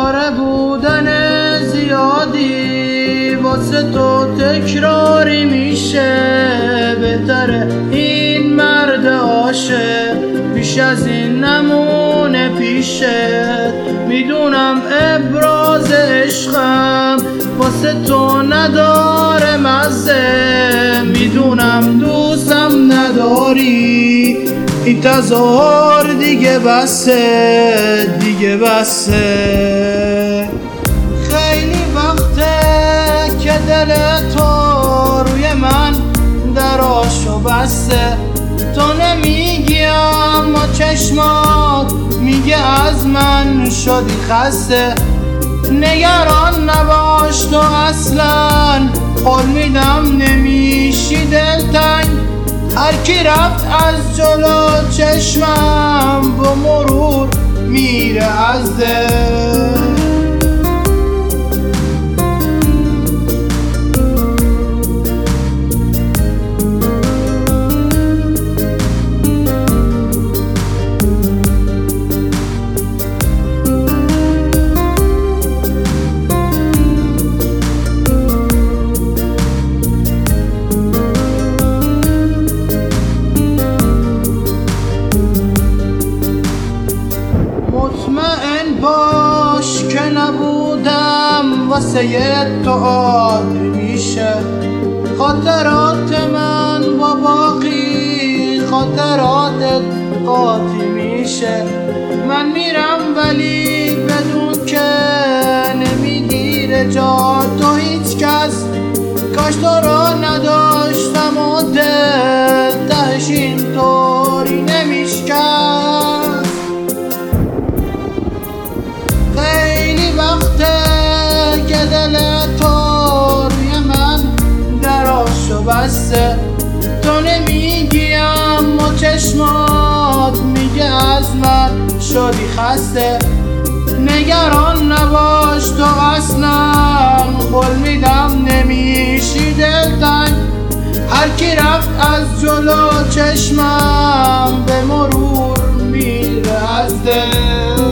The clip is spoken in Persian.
پاره بودن زیادی واسه تو تکراری میشه. بهتره این مرد عاشق بیش از این نمونه پیشت. میدونم ابراز عشقم واسه تو نداره مزه. میدونم دوستم نداری، این تظاهر دیگه بسه، دیگه بسه. خیلی وقته که دل تو روی من دراشو بسته. تو نمیگی اما چشمات میگه از من شدی خسته. نگران نباش تو اصلا، قول میدم نمیشی دلتنگ. هر کی رفت از جلو چشمم با مرور میره از دل. مطمئن باش که نبودم واسه تو عادی میشه. خاطرات من با باقی خاطراتت قاطی میشه. من میرم ولی بدون که نمیگیره جا تو هیچ کس. کاش تو رو نداشتم و دل تهش اینطوری نمیشکست. خیلی وقته که دل تو روی من دراشو بسته. تو نمیگی اما چشمات میگه از من شدی خسته. نگران نباش تو اصلا، قول میدم نمیشی دلتنگ. هر کی رفت از جلو چشمم به مرور میره از دل.